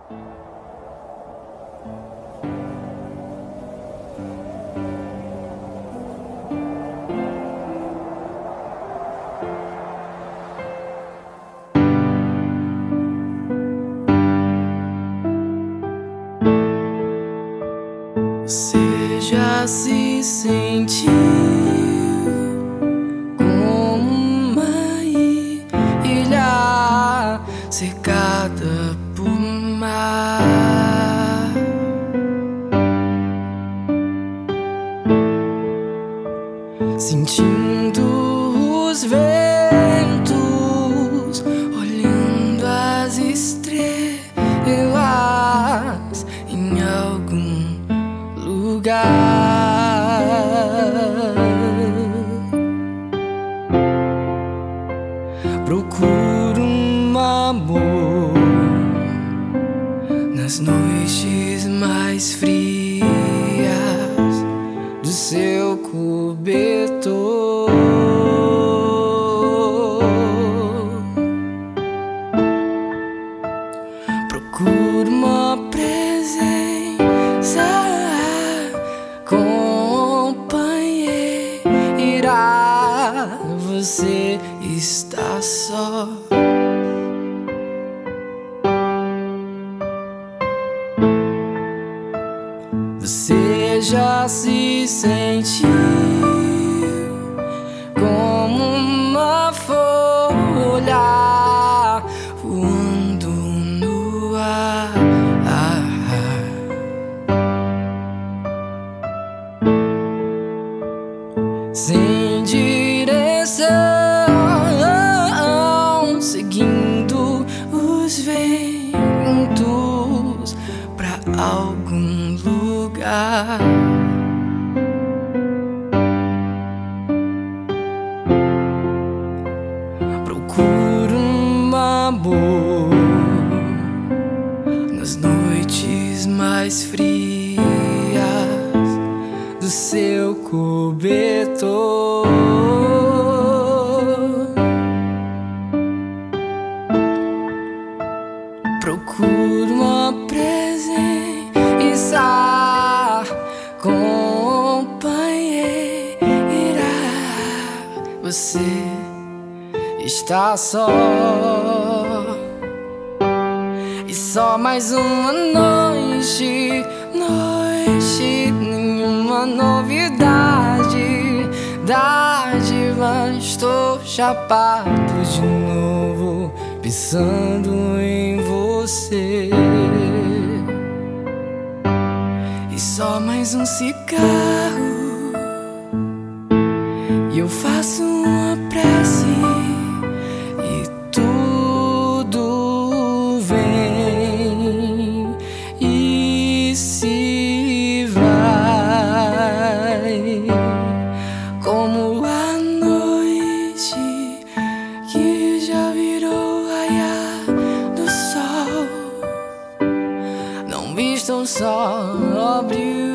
Você já se sentiu como uma ilha cercada por mar, sentindo os ventos, olhando as estrelas em algum lugar. Procuro um amor nas noites mais frias do seu cobertor. Procuro uma presença, companheira, você está só. Você já se sentiu como uma folha voando no ar, sem direção, seguindo os ventos pra algum lugar. Procuro um amor nas noites mais frias do seu cobertor. Procuro uma presença, companheira, você está só. E só mais uma noite, nenhuma novidade, dádiva. Estou chapado de novo, pensando em você. E só mais um cigarro, e eu faço uma prece, e tudo vem e se vai, como a noite que já virou raiar do sol. Não estou sóbrio,